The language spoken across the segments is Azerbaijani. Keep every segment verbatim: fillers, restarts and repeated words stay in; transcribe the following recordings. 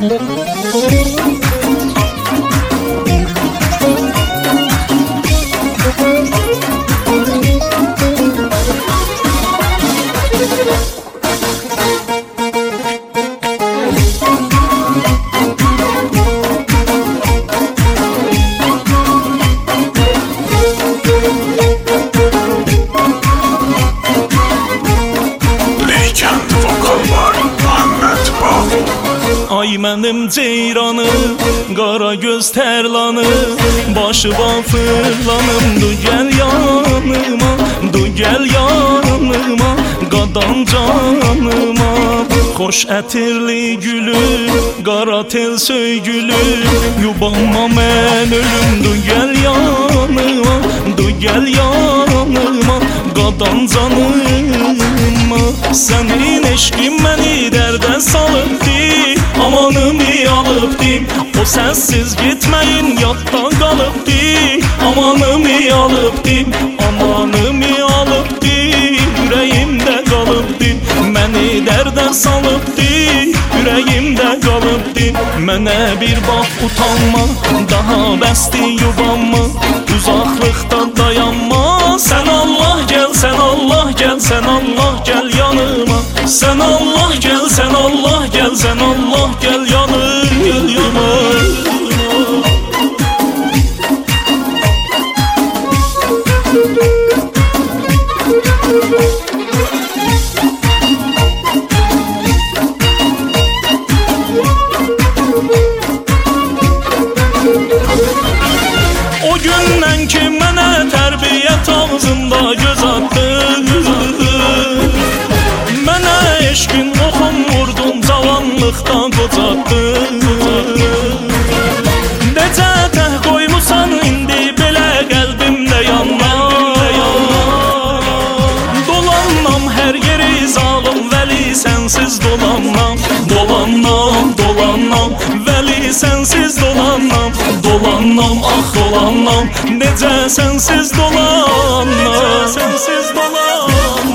Ay mənim ceyranım, qara göz tərlanım, başı fırlanım, du gəl yanıma, du gəl yanıma, qadan canıma. Xoş ətirli gülüm, qara tel söygülüm, yubanma mən ölüm, du gəl yanıma, du gəl yanıma, qadan canıma. Sənin eşqin məni dərdə salıbdı, amanımı alıbdı. O sənsiz gitməyin yadda qalıbdı, amanımı alıbdı, amanımı alıbdı, ürəyimdə qalıbdı. Məni dərdə salıbdı, ürəyimdə qalıbdı. Mənə bir bax utanma, daha bəsdi yubanma, uzaqlıqdan dayanma. Sən Allah gəl, sən Allah gəl, sən Allah gəl yanıma. Sən Allah gəl, sən Allah gəl, sən Allah gəl yanıma. O gündən ki mənə tərbiyyət ağzında göz attı, mənə eşqin oxum vurdun, cavanlıqdan qocatdı. Necə təh qoymusan indi belə qəlbimdə yanlar, dolanmam hər yeri zalım vəli sənsiz dolanmam, dolanmam, dolanmam vəli sənsiz dolanmam, dolanmam, ah dolanmam, necə sənsiz dolanmam, sənsiz dolanmam.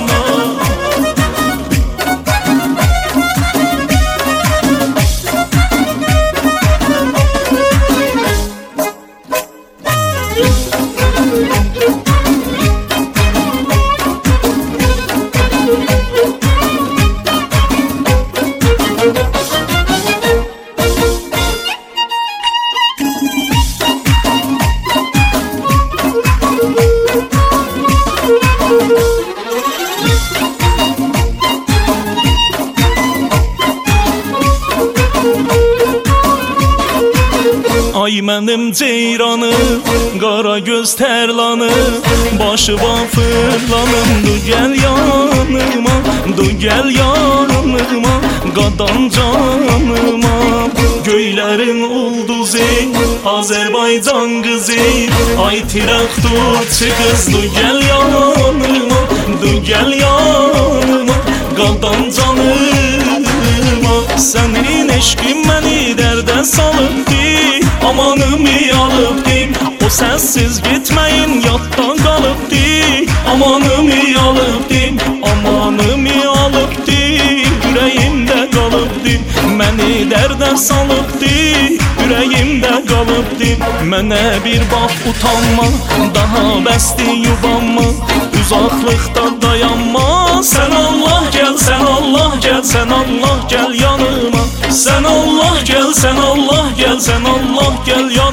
Ay mənim ceyranım, qara göz tərlanım, başı fırlanım, du gəl yanıma, du gəl yanıma, qadan canıma. Göylərin ulduzu, Azərbaycan qızı, ay tiraqdurçu qız, du gəl yanıma, du gəl yanıma, qadan canıma. Sənin eşqin məni dərdə salıbdı, amanımı alıbdı. O sənsiz gitməyin yadda qalıbdı, amanımı alıbdı, amanımı alıbdı, ürəyimdə qalıbdı. Məni dərdə salıbdı, ürəyimdə qalıbdı. Mənə bir bax utanma, daha bəsdi yubanma, uzaqlıqdan dayanma. Sən Allah gəl, sən Allah gəl, sən Allah gəl yanıma. Sən Allah gəl, sən Allah gəl, sən Allah gəl yanıma.